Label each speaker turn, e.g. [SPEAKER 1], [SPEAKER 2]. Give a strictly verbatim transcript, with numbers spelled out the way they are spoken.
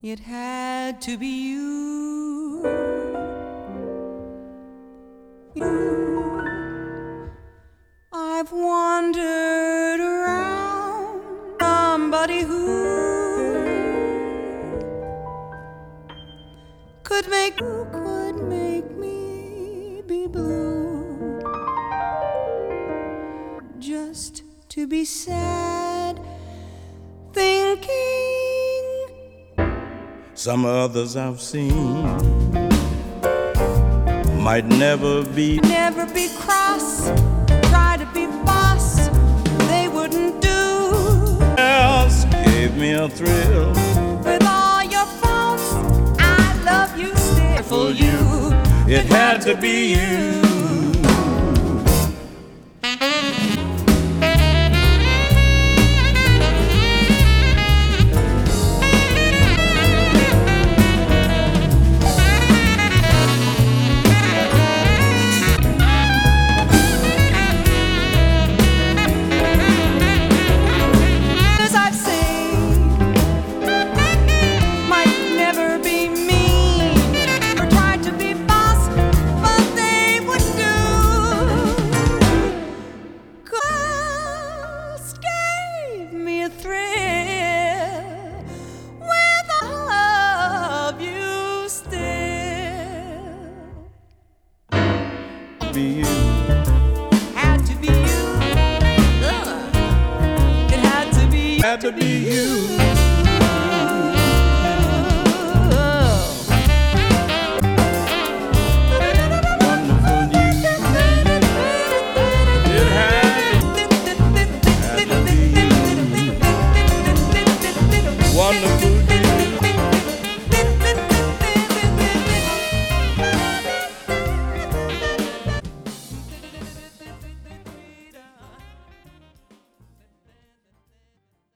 [SPEAKER 1] It had to be you. You. I've wandered around somebody who could make who could make me be blue. Just to be sad, thinking
[SPEAKER 2] some others I've seen might never be,
[SPEAKER 1] never be cross, try to be boss, they wouldn't do.
[SPEAKER 2] Else gave me a thrill.
[SPEAKER 1] With all your faults, I love you still. For you,
[SPEAKER 2] it had to be you. Be you.
[SPEAKER 1] Had to be you. Ugh. It had to be you.
[SPEAKER 2] Had to be you.